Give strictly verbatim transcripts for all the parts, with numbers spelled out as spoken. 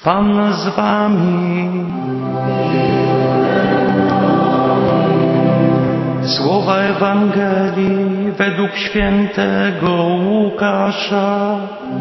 Pan z wami. Słowa Ewangelii według świętego Łukasza.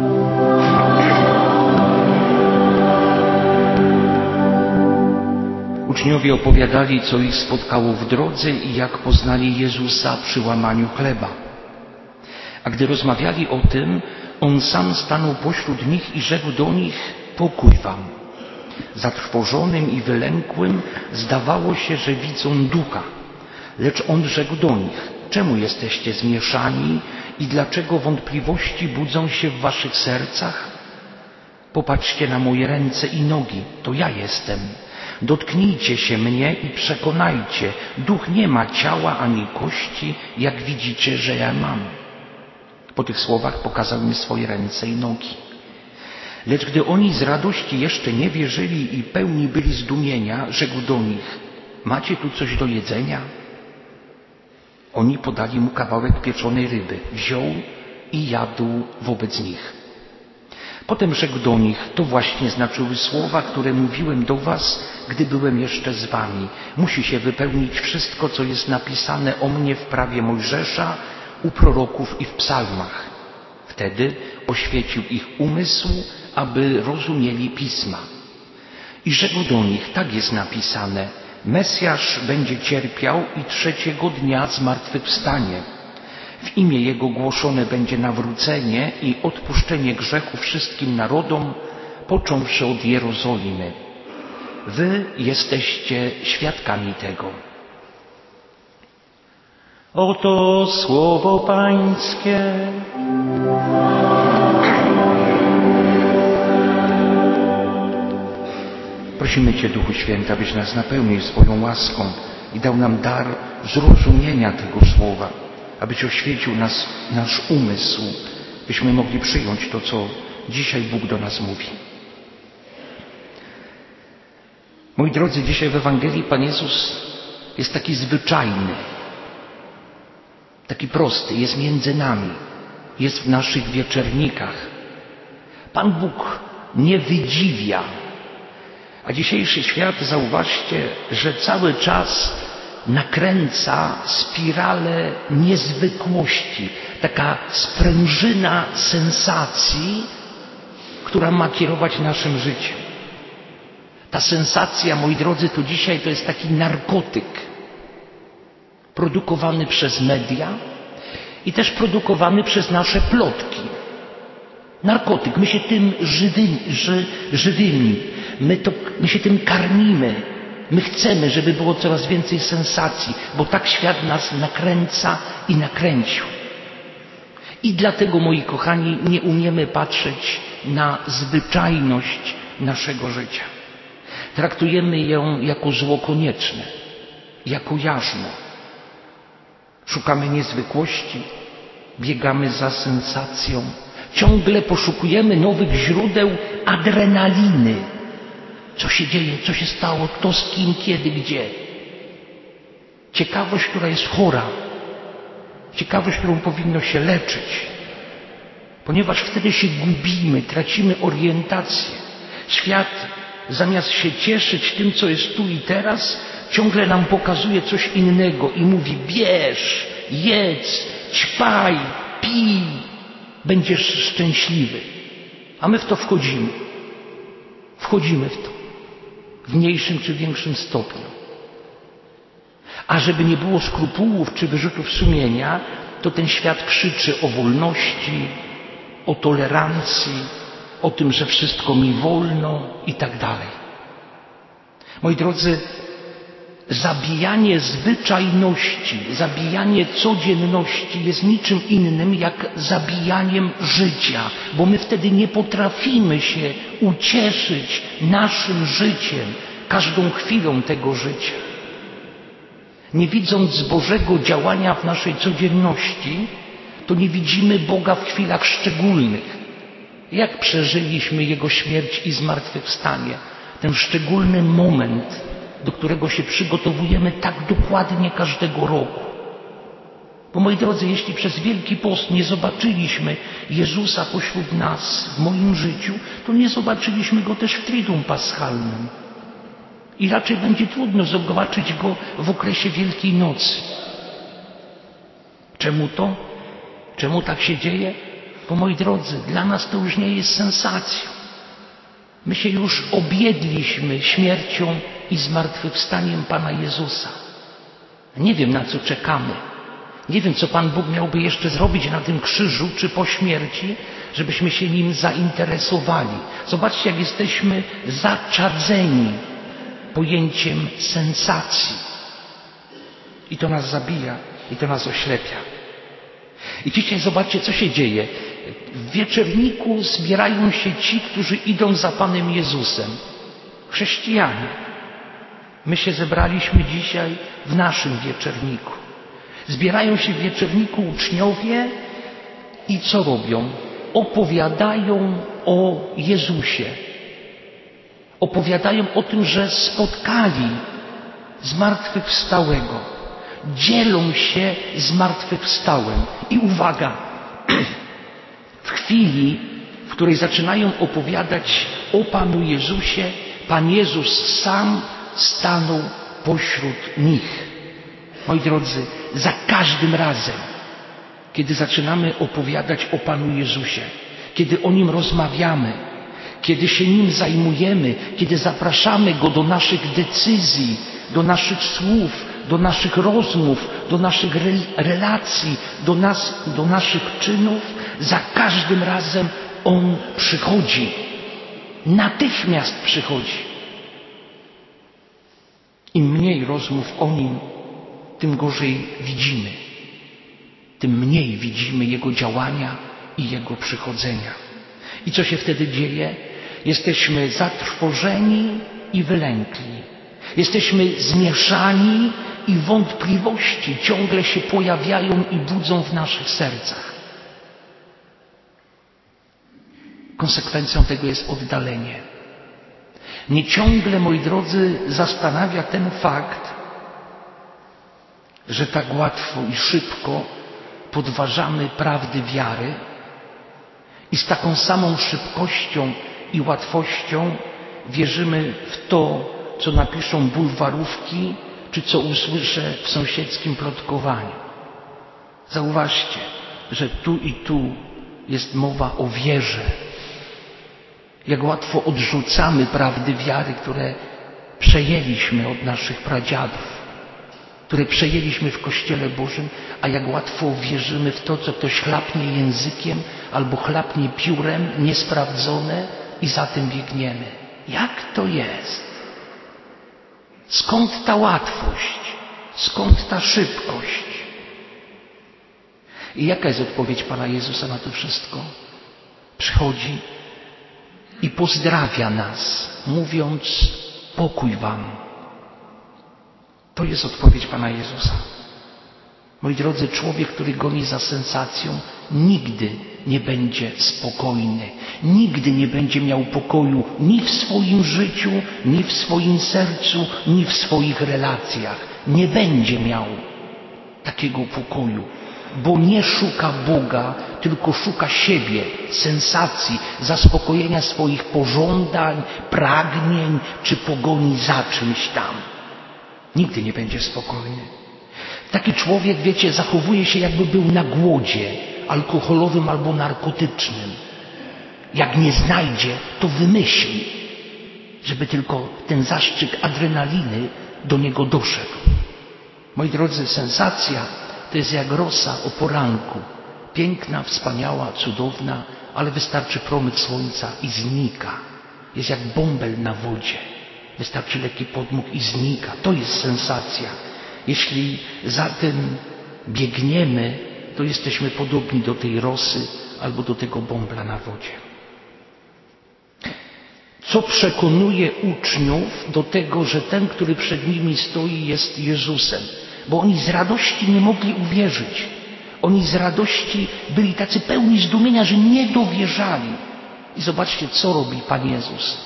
Uczniowie opowiadali, co ich spotkało w drodze i jak poznali Jezusa przy łamaniu chleba. A gdy rozmawiali o tym, On sam stanął pośród nich i rzekł do nich: pokój wam. Zatrwożonym i wylękłym zdawało się, że widzą ducha. Lecz On rzekł do nich: czemu jesteście zmieszani i dlaczego wątpliwości budzą się w waszych sercach? Popatrzcie na moje ręce i nogi, to ja jestem. Dotknijcie się mnie i przekonajcie, duch nie ma ciała ani kości, jak widzicie, że ja mam. Po tych słowach pokazał im swoje ręce i nogi. Lecz gdy oni z radości jeszcze nie wierzyli i pełni byli zdumienia, rzekł do nich: macie tu coś do jedzenia? Oni podali mu kawałek pieczonej ryby. Wziął i jadł wobec nich. Potem rzekł do nich: to właśnie znaczyły słowa, które mówiłem do was, gdy byłem jeszcze z wami. Musi się wypełnić wszystko, co jest napisane o mnie w prawie Mojżesza, u proroków i w psalmach. Wtedy oświecił ich umysł, aby rozumieli pisma. I rzekł do nich: tak jest napisane, Mesjasz będzie cierpiał i trzeciego dnia zmartwychwstanie. W imię Jego głoszone będzie nawrócenie i odpuszczenie grzechu wszystkim narodom, począwszy od Jerozolimy. Wy jesteście świadkami tego. Oto słowo Pańskie. Prosimy Cię, Duchu Święty, abyś nas napełnił swoją łaską i dał nam dar zrozumienia tego słowa, abyś oświecił nas, nasz umysł, byśmy mogli przyjąć to, co dzisiaj Bóg do nas mówi. Moi drodzy, dzisiaj w Ewangelii Pan Jezus jest taki zwyczajny, taki prosty, jest między nami, jest w naszych wieczernikach. Pan Bóg nie wydziwia. A dzisiejszy świat, zauważcie, że cały czas nakręca spiralę niezwykłości, taka sprężyna sensacji, która ma kierować naszym życiem. Ta sensacja, moi drodzy, to dzisiaj to jest taki narkotyk produkowany przez media i też produkowany przez nasze plotki. Narkotyk, my się tym żywymi, ży, żywymi my, to, my się tym karmimy. My chcemy, żeby było coraz więcej sensacji, bo tak świat nas nakręca i nakręcił. I dlatego, moi kochani, nie umiemy patrzeć na zwyczajność naszego życia. Traktujemy ją jako zło konieczne, jako jarzmo. Szukamy niezwykłości, biegamy za sensacją, ciągle poszukujemy nowych źródeł adrenaliny. Co się dzieje, co się stało, kto z kim, kiedy, gdzie. Ciekawość, która jest chora. Ciekawość, którą powinno się leczyć. Ponieważ wtedy się gubimy, tracimy orientację. Świat, zamiast się cieszyć tym, co jest tu i teraz, ciągle nam pokazuje coś innego i mówi: bierz, jedz, ćpaj, pij, będziesz szczęśliwy. A my w to wchodzimy. Wchodzimy w to. W mniejszym czy większym stopniu. A żeby nie było skrupułów czy wyrzutów sumienia, to ten świat krzyczy o wolności, o tolerancji, o tym, że wszystko mi wolno i tak dalej. Moi drodzy, zabijanie zwyczajności, zabijanie codzienności jest niczym innym jak zabijaniem życia, bo my wtedy nie potrafimy się ucieszyć naszym życiem, każdą chwilą tego życia. Nie widząc Bożego działania w naszej codzienności, to nie widzimy Boga w chwilach szczególnych. Jak przeżyliśmy Jego śmierć i zmartwychwstanie, ten szczególny moment, do którego się przygotowujemy tak dokładnie każdego roku. Bo moi drodzy, jeśli przez Wielki Post nie zobaczyliśmy Jezusa pośród nas w moim życiu, to nie zobaczyliśmy Go też w Triduum Paschalnym. I raczej będzie trudno zobaczyć Go w okresie Wielkiej Nocy. Czemu to? Czemu tak się dzieje? Bo moi drodzy, dla nas to już nie jest sensacją. My się już objedliśmy śmiercią i zmartwychwstaniem Pana Jezusa. Nie wiem, na co czekamy. Nie wiem, co Pan Bóg miałby jeszcze zrobić na tym krzyżu, czy po śmierci, żebyśmy się Nim zainteresowali. Zobaczcie, jak jesteśmy zaczadzeni pojęciem sensacji. I to nas zabija, i to nas oślepia. I dzisiaj zobaczcie, co się dzieje. W wieczerniku zbierają się ci, którzy idą za Panem Jezusem. Chrześcijanie. My się zebraliśmy dzisiaj w naszym wieczerniku. Zbierają się w wieczerniku uczniowie i co robią? Opowiadają o Jezusie. Opowiadają o tym, że spotkali zmartwychwstałego. Dzielą się zmartwychwstałym. I uwaga, w chwili, w której zaczynają opowiadać o Panu Jezusie, Pan Jezus sam stanął pośród nich. Moi drodzy, za każdym razem, kiedy zaczynamy opowiadać o Panu Jezusie, kiedy o Nim rozmawiamy, kiedy się Nim zajmujemy, kiedy zapraszamy Go do naszych decyzji, do naszych słów, do naszych rozmów, do naszych relacji, do, nas, do naszych czynów, za każdym razem On przychodzi. Natychmiast przychodzi. Im mniej rozmów o Nim, tym gorzej widzimy. Tym mniej widzimy Jego działania i Jego przychodzenia. I co się wtedy dzieje? Jesteśmy zatrwożeni i wylękli. Jesteśmy zmieszani i wątpliwości ciągle się pojawiają i budzą w naszych sercach. Konsekwencją tego jest oddalenie. Mnie ciągle, moi drodzy, zastanawia ten fakt, że tak łatwo i szybko podważamy prawdy wiary i z taką samą szybkością i łatwością wierzymy w to, co napiszą bulwarówki, czy co usłyszę w sąsiedzkim plotkowaniu. Zauważcie, że tu i tu jest mowa o wierze. Jak łatwo odrzucamy prawdy wiary, które przejęliśmy od naszych pradziadów, które przejęliśmy w Kościele Bożym, a jak łatwo wierzymy w to, co ktoś chlapnie językiem albo chlapnie piórem, niesprawdzone i za tym biegniemy. Jak to jest? Skąd ta łatwość? Skąd ta szybkość? I jaka jest odpowiedź Pana Jezusa na to wszystko? Przychodzi i pozdrawia nas, mówiąc: pokój wam. To jest odpowiedź Pana Jezusa. Moi drodzy, człowiek, który goni za sensacją, nigdy nie będzie spokojny. Nigdy nie będzie miał pokoju ni w swoim życiu, ni w swoim sercu, ni w swoich relacjach. Nie będzie miał takiego pokoju, bo nie szuka Boga, tylko szuka siebie, sensacji, zaspokojenia swoich pożądań, pragnień, czy pogoni za czymś tam. Nigdy nie będzie spokojny. Taki człowiek, wiecie, zachowuje się, jakby był na głodzie alkoholowym albo narkotycznym. Jak nie znajdzie, to wymyśli, żeby tylko ten zastrzyk adrenaliny do niego doszedł. Moi drodzy, sensacja to jest jak rosa o poranku. Piękna, wspaniała, cudowna, ale wystarczy promyk słońca i znika. Jest jak bąbel na wodzie. Wystarczy lekki podmuch i znika. To jest sensacja. Jeśli za tym biegniemy, to jesteśmy podobni do tej rosy albo do tego bąbla na wodzie. Co przekonuje uczniów do tego, że ten, który przed nimi stoi, jest Jezusem? Bo oni z radości nie mogli uwierzyć. Oni z radości byli tacy pełni zdumienia, że nie dowierzali. I zobaczcie, co robi Pan Jezus.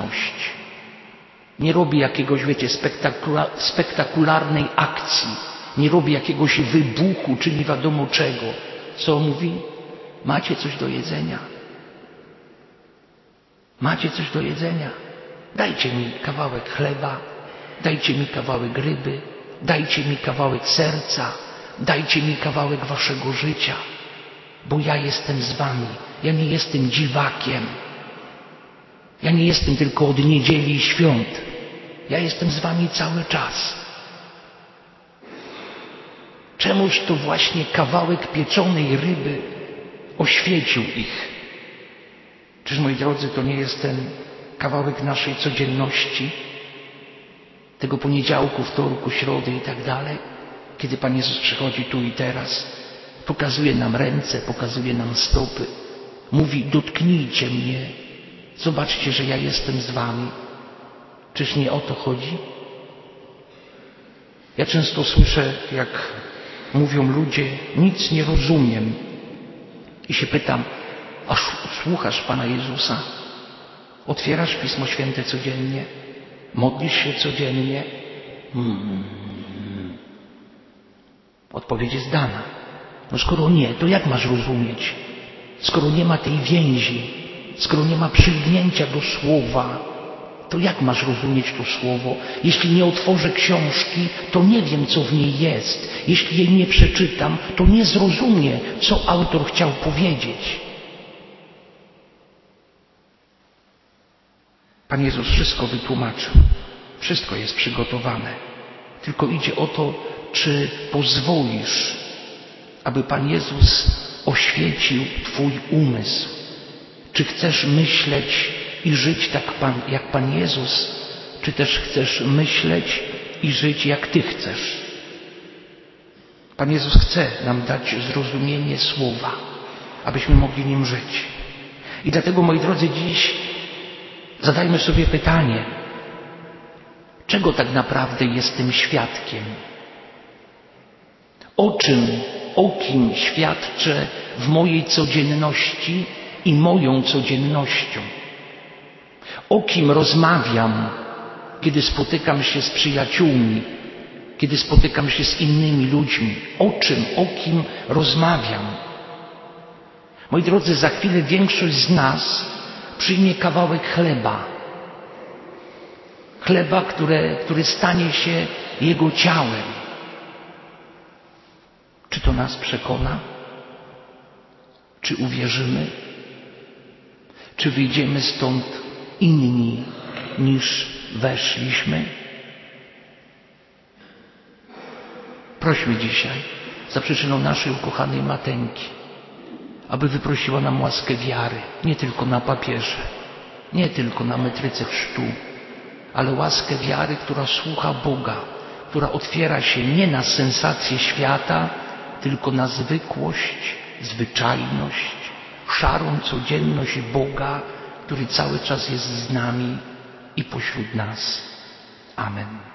Zwyczajność. Nie robi jakiegoś, wiecie, spektakula- spektakularnej akcji. nie robi jakiegoś wybuchu, czy nie wiadomo czego. Co mówi? Macie coś do jedzenia? Macie coś do jedzenia? Dajcie mi kawałek chleba, dajcie mi kawałek ryby, dajcie mi kawałek serca, dajcie mi kawałek waszego życia, bo ja jestem z wami. Ja nie jestem dziwakiem. Ja nie jestem tylko od niedzieli i świąt. Ja jestem z wami cały czas. Czemuż to właśnie kawałek pieczonej ryby oświecił ich? Czyż, moi drodzy, to nie jest ten kawałek naszej codzienności? Tego poniedziałku, wtorku, środy i tak dalej? Kiedy Pan Jezus przychodzi tu i teraz, pokazuje nam ręce, pokazuje nam stopy, mówi: dotknijcie mnie, zobaczcie, że ja jestem z wami. Czyż nie o to chodzi? Ja często słyszę, jak mówią ludzie: nic nie rozumiem. I się pytam: a słuchasz Pana Jezusa? Otwierasz Pismo Święte codziennie? Modlisz się codziennie? Hmm. Odpowiedź jest dana. No skoro nie, to jak masz rozumieć? Skoro nie ma tej więzi, skoro nie ma przylgnięcia do Słowa, to jak masz rozumieć to Słowo? Jeśli nie otworzę książki, to nie wiem, co w niej jest. Jeśli jej nie przeczytam, to nie zrozumiem, co autor chciał powiedzieć. Pan Jezus wszystko wytłumaczył. Wszystko jest przygotowane. Tylko idzie o to, czy pozwolisz, aby Pan Jezus oświecił Twój umysł. Czy chcesz myśleć i żyć tak pan, jak Pan Jezus, czy też chcesz myśleć i żyć jak Ty chcesz. Pan Jezus chce nam dać zrozumienie Słowa, abyśmy mogli nim żyć. I dlatego, moi drodzy, dziś zadajmy sobie pytanie, czego tak naprawdę jestem świadkiem? O czym, o kim świadczę w mojej codzienności i moją codziennością? O kim rozmawiam, kiedy spotykam się z przyjaciółmi, kiedy spotykam się z innymi ludźmi? O czym, o kim rozmawiam? Moi drodzy, za chwilę większość z nas przyjmie kawałek chleba. Chleba, które, który stanie się Jego ciałem. Czy to nas przekona? Czy uwierzymy? Czy wyjdziemy stąd inni niż weszliśmy? Prośmy dzisiaj za przyczyną naszej ukochanej Mateńki, aby wyprosiła nam łaskę wiary, nie tylko na papierze, nie tylko na metryce chrztu, ale łaskę wiary, która słucha Boga, która otwiera się nie na sensacje świata, tylko na zwykłość, zwyczajność, szarą codzienność Boga, który cały czas jest z nami i pośród nas. Amen.